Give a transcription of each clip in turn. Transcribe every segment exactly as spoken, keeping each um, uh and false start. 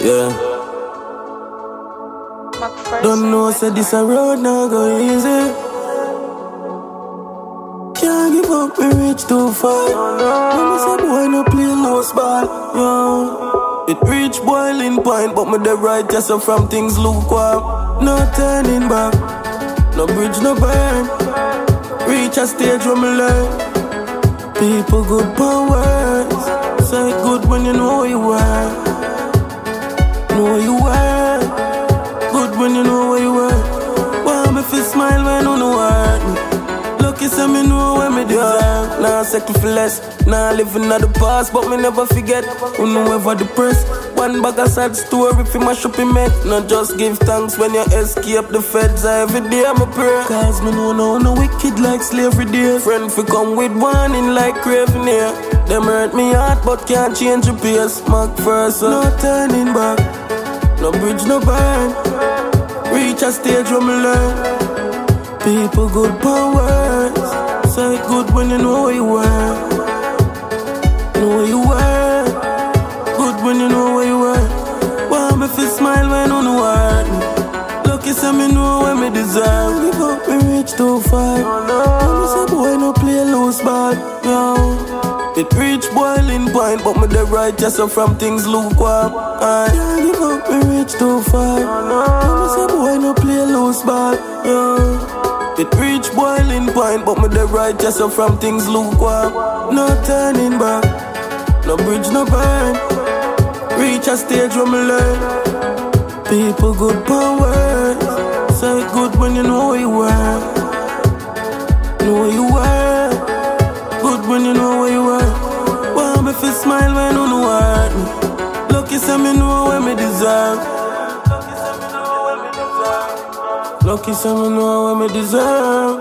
Yeah. Don't know, said this a road now go easy. Can't give up, me reach too far. Mama say boy no play loose ball. Yeah. It reach boiling point, but me the right just so from things lukewarm. No turning back, no bridge no burn. Reach a stage where me learn. People good powers. Say it good when you know who you are. Know who you are. Good when you know where you are. Why me feel smile when you know hurt me. Lucky say me know where me deserve. Nah settle for less. Nah living at the past, but me never forget. Who know ever depressed. One bag of sad story fi mash up in me. Not just give thanks when you escape the feds. Every day I'm a prayer. Cause me know no no wicked like slavery day. Friend fi come with warning like craving here. Them hurt me heart but can't change the pace. Mark first, no turning back. No bridge, no burn. Reach a stage where me learn. People good powers. Say it good when you know where you are. Know where you are. Good when you know where you are. Why me feel smile when you know hurt me. Lucky say me know where me deserve. Give up, me reach too far. Mama say boy no play loose ball. Yo. It reach boiling point, but me the right just so from things lukewarm. I can't give up, me reach too far. Mama say boy no play loose ball. Yeah. It reach boiling point, but me the right just so from things lukewarm. No turning back, no bridge no burn. Reach a stage where me learn. People good powers. Say it good when you know where you are. Know where you are. Good when you know where you are. Why me feel smile when you know hurt me. Lucky say me know where me deserve. Lucky say me know where me deserve.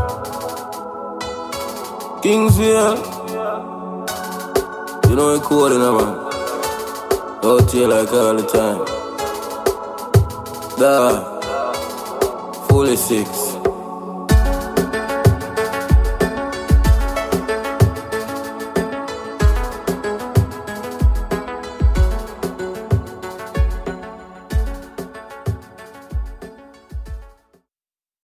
Kingsville. You know it cold in a man. Out here like all the time. Da. Fully six.